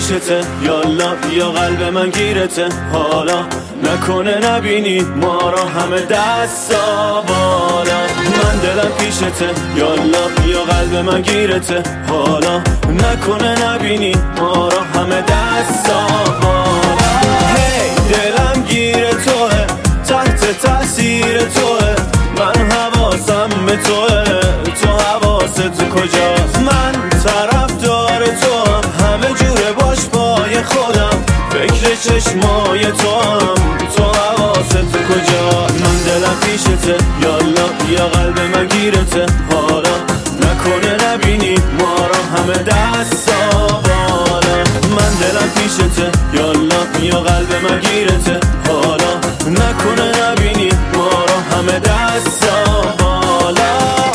پیشته، یالا یا قلب من گیرته، حالا نکنه نبینی ما را همه دستا بالا. من دلم پیشته، یالا یا قلب من گیرته، حالا نکنه نبینی ما را همه دستا بالا. هی دلم گیر توه، تحت تاثیر توه، من حواسم به توه، تو حواست کجاست؟ من طرفدار توام، همه جوره باش پای خودم، فکر چشمای توام، تو حواست کجاست؟ من دلم پیشته، یالا یا قلب من گیرته، حالا نکنه نبینی ما را همه دستا بالا. من دلم پیشته، یالا یا قلب من گیرته، حالا نکنه نبینی ما را همه دستا بالا.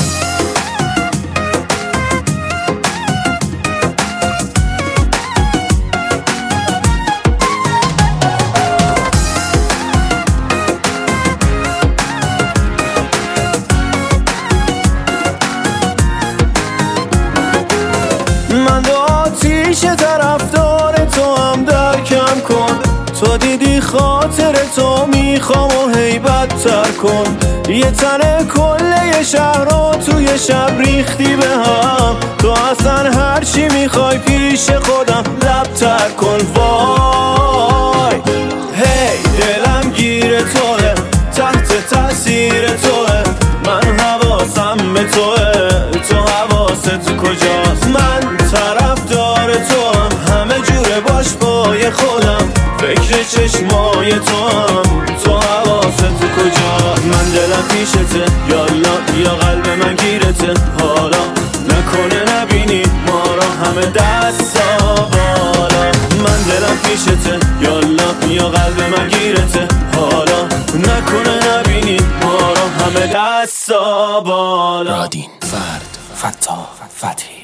من دو آتیش طرفدار تو هم درکم کن، تو دیدی خاطر تو میخوام و هیبت تر کن. یه تنه کله شهر رو توی شب ریختی به هم، تو اصلا هرچی میخوای پیش خودم لب تر کن. وای هی دلم گیر توه، تحت تاثیر توه، من حواسم به توه، تو حواست کجاست؟ من طرفدار توام، همه جوره باش پای خودم، فکر چشمای توام، تو حواست کجاست؟ من دلم پیشته، یالا یا قلب من گیرته، حالا نکنه نبینی ما را همه دستا بالا. من دلم پیشته، یالا یا قلب من گیرته، حالا نکنه نبینی ما را همه دستا بالا. رادین، فرد، فتاح، فتحی.